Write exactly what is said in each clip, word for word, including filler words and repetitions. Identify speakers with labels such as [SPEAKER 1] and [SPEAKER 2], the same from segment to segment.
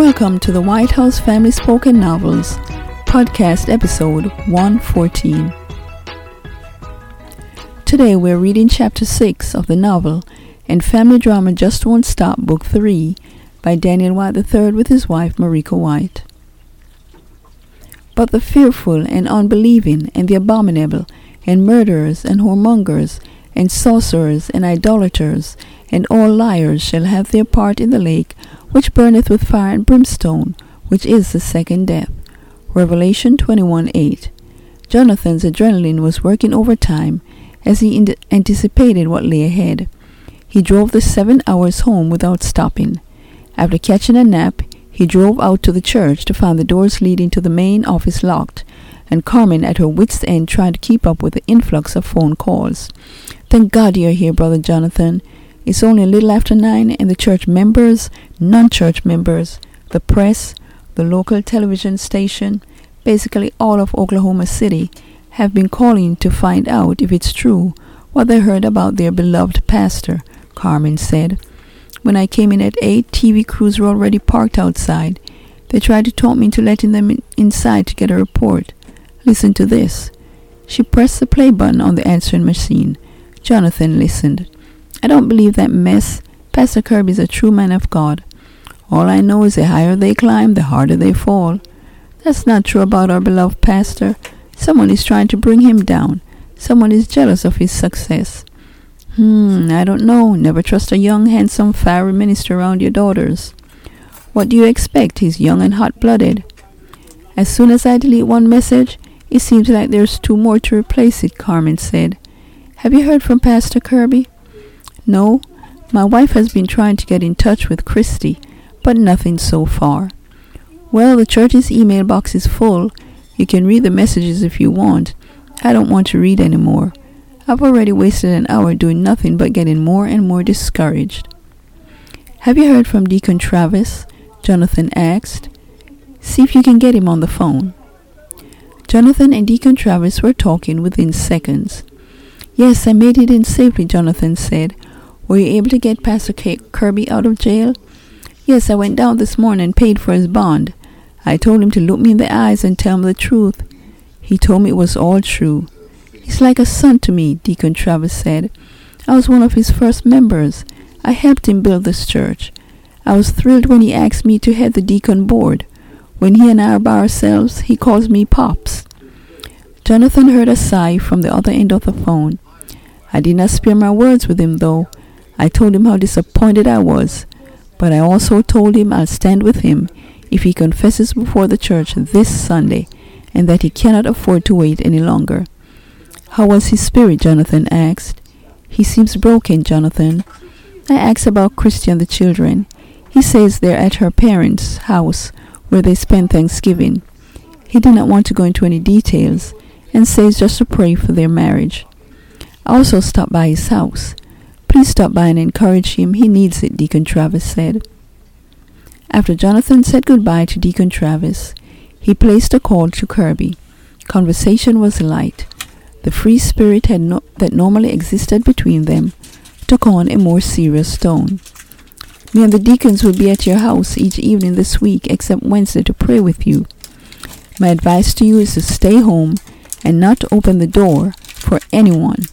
[SPEAKER 1] Welcome to the White House Family Spoken Novels, podcast episode one fourteen. Today we're reading chapter six of the novel and family drama Just Won't Stop, book three, by Daniel White the third with his wife Marika White. But the fearful and unbelieving and the abominable and murderers and whoremongers and sorcerers and idolaters and all liars shall have their part in the lake which burneth with fire and brimstone, which is the second death. Revelation twenty-one eight. Jonathan's adrenaline was working overtime as he ind- anticipated what lay ahead. He drove the seven hours home without stopping. After catching a nap, he drove out to the church to find the doors leading to the main office locked, and Carmen at her wits' end trying to keep up with the influx of phone calls. "Thank God you're here, Brother Jonathan. It's only a little after nine, and the church members, non-church members, the press, the local television station, basically all of Oklahoma City, have been calling to find out if it's true what they heard about their beloved pastor," Carmen said. "When I came in at eight, T V crews were already parked outside. They tried to talk me into letting them in- inside to get a report. Listen to this." She pressed the play button on the answering machine. Jonathan listened. "I don't believe that mess. Pastor Kirby's a true man of God. All I know is the higher they climb, the harder they fall. That's not true about our beloved pastor. Someone is trying to bring him down. Someone is jealous of his success. Hmm, I don't know. Never trust a young, handsome, fiery minister around your daughters. What do you expect? He's young and hot-blooded. As soon as I delete one message, it seems like there's two more to replace it," Carmen said. "Have you heard from Pastor Kirby?" "No. My wife has been trying to get in touch with Christy, but nothing so far." "Well, the church's email box is full. You can read the messages if you want. I don't want to read anymore. I've already wasted an hour doing nothing but getting more and more discouraged." "Have you heard from Deacon Travis?" Jonathan asked. "See if you can get him on the phone." Jonathan and Deacon Travis were talking within seconds. "Yes, I made it in safely," Jonathan said. "Were you able to get Pastor K- Kirby out of jail?" "Yes, I went down this morning and paid for his bond. I told him to look me in the eyes and tell me the truth. He told me it was all true. He's like a son to me," Deacon Travis said. "I was one of his first members. I helped him build this church. I was thrilled when he asked me to head the deacon board. When he and I are by ourselves, he calls me Pops." Jonathan heard a sigh from the other end of the phone. "I did not spare my words with him, though. I told him how disappointed I was. But I also told him I'll stand with him if he confesses before the church this Sunday, and that he cannot afford to wait any longer." "How was his spirit?" Jonathan asked. "He seems broken, Jonathan." I asked about Christy and the children. He says they're at her parents' house where they spend Thanksgiving. He did not want to go into any details and says just to pray for their marriage. I also stopped by his house. "Please stop by and encourage him. He needs it," Deacon Travis said. After Jonathan said goodbye to Deacon Travis, he placed a call to Kirby. Conversation was light. The free spirit had no- that normally existed between them took on a more serious tone. "Me and the deacons will be at your house each evening this week except Wednesday to pray with you. My advice to you is to stay home and not to open the door for anyone.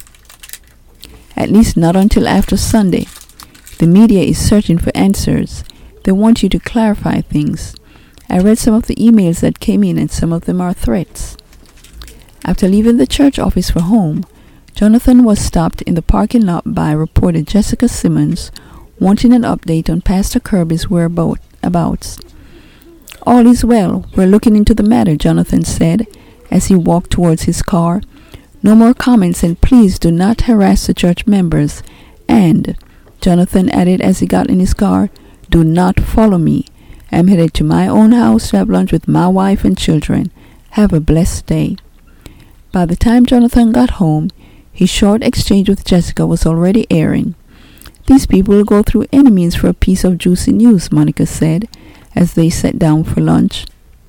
[SPEAKER 1] At least not until after Sunday. The media is searching for answers. They want you to clarify things. I read some of the emails that came in and some of them are threats." After leaving the church office for home, Jonathan was stopped in the parking lot by reporter Jessica Simmons, wanting an update on Pastor Kirby's whereabouts. "All is well. We're looking into the matter," Jonathan said as he walked towards his car. "No more comments, and please do not harass the church members. And," Jonathan added as he got in his car, "do not follow me. I'm headed to my own house to have lunch with my wife and children. Have a blessed day." By the time Jonathan got home, his short exchange with Jessica was already airing. "These people will go through any means for a piece of juicy news," Monica said as they sat down for lunch.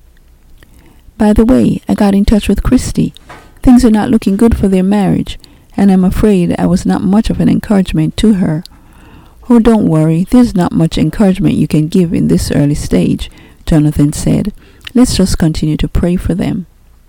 [SPEAKER 1] "By the way, I got in touch with Christy. Things are not looking good for their marriage, and I'm afraid I was not much of an encouragement to her." "Oh, don't worry. There's not much encouragement you can give in this early stage," Jonathan said. Let's just continue to pray for them.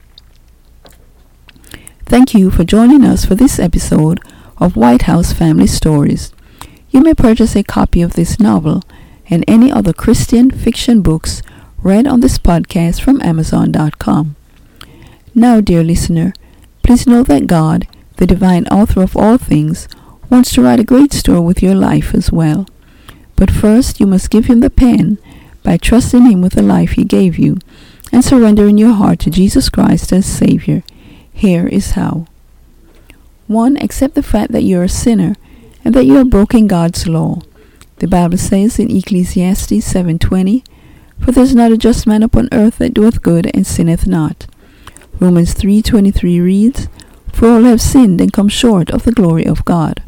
[SPEAKER 1] Thank you for joining us for this episode of White House Family Stories. You may purchase a copy of this novel and any other Christian fiction books read on this podcast from amazon dot com. Now, dear listener, please know that God, the divine author of all things, wants to write a great story with your life as well. But first, you must give him the pen by trusting him with the life he gave you and surrendering your heart to Jesus Christ as Savior. Here is how. one. Accept the fact that you're a sinner and that you have broken God's law. The Bible says in Ecclesiastes seven twenty, "For there is not a just man upon earth that doeth good and sinneth not." Romans three twenty-three reads, "For all have sinned and come short of the glory of God."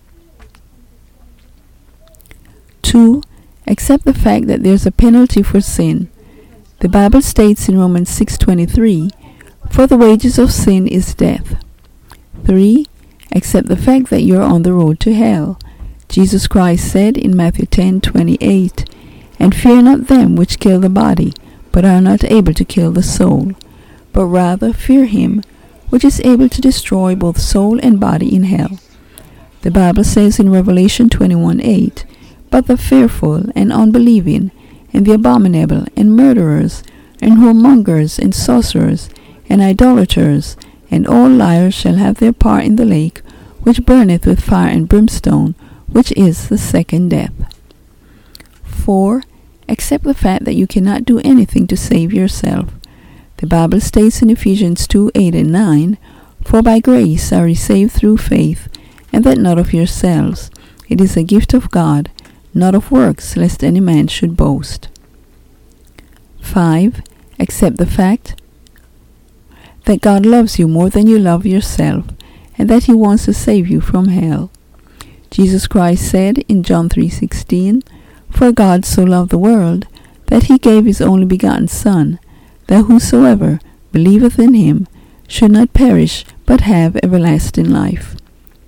[SPEAKER 1] two. Accept the fact that there's a penalty for sin. The Bible states in Romans six twenty-three, "For the wages of sin is death." three. Accept the fact that you're on the road to hell. Jesus Christ said in Matthew ten twenty-eight, "And fear not them which kill the body, but are not able to kill the soul, but rather fear him which is able to destroy both soul and body in hell." The Bible says in Revelation twenty-one eight, "But the fearful and unbelieving, and the abominable, and murderers, and whoremongers, and sorcerers, and idolaters, and all liars shall have their part in the lake, which burneth with fire and brimstone, which is the second death." four. Accept the fact that you cannot do anything to save yourself. The Bible states in Ephesians two eight and nine, "For by grace are ye saved through faith, and that not of yourselves. It is a gift of God, not of works, lest any man should boast." five. Accept the fact that God loves you more than you love yourself, and that he wants to save you from hell. Jesus Christ said in John three sixteen, "For God so loved the world, that he gave his only begotten Son, that whosoever believeth in him should not perish, but have everlasting life."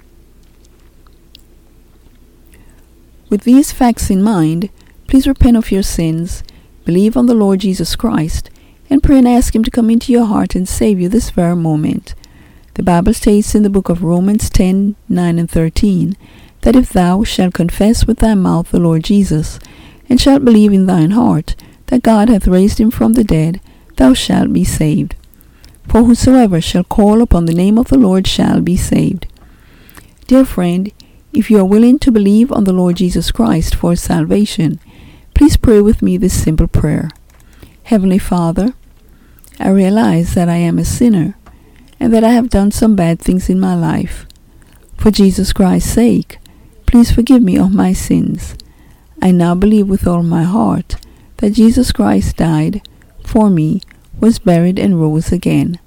[SPEAKER 1] With these facts in mind, please repent of your sins, believe on the Lord Jesus Christ, and pray and ask him to come into your heart and save you this very moment. The Bible states in the book of Romans ten nine and thirteen, that if thou shalt confess with thy mouth the Lord Jesus, and shalt believe in thine heart that God hath raised him from the dead, thou shalt be saved. For whosoever shall call upon the name of the Lord shall be saved. Dear friend, if you are willing to believe on the Lord Jesus Christ for salvation, please pray with me this simple prayer. Heavenly Father, I realize that I am a sinner and that I have done some bad things in my life. For Jesus Christ's sake, please forgive me of my sins. I now believe with all my heart that Jesus Christ died for me, was buried, and rose again.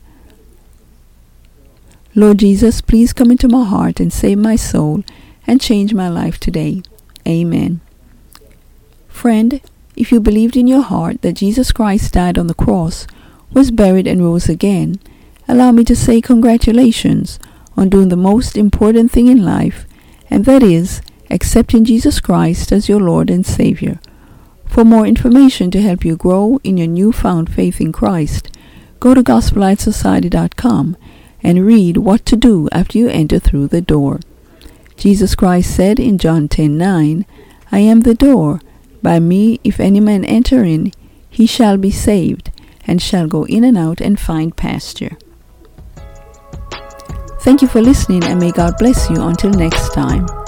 [SPEAKER 1] Lord Jesus, please come into my heart and save my soul and change my life today. Amen. Friend, if you believed in your heart that Jesus Christ died on the cross, was buried, and rose again, allow me to say congratulations on doing the most important thing in life, and that is accepting Jesus Christ as your Lord and Savior. For more information to help you grow in your newfound faith in Christ, go to gospel light society dot com and read what to do after you enter through the door. Jesus Christ said in John ten nine, "I am the door. By me, if any man enter in, he shall be saved, and shall go in and out and find pasture." Thank you for listening, and may God bless you until next time.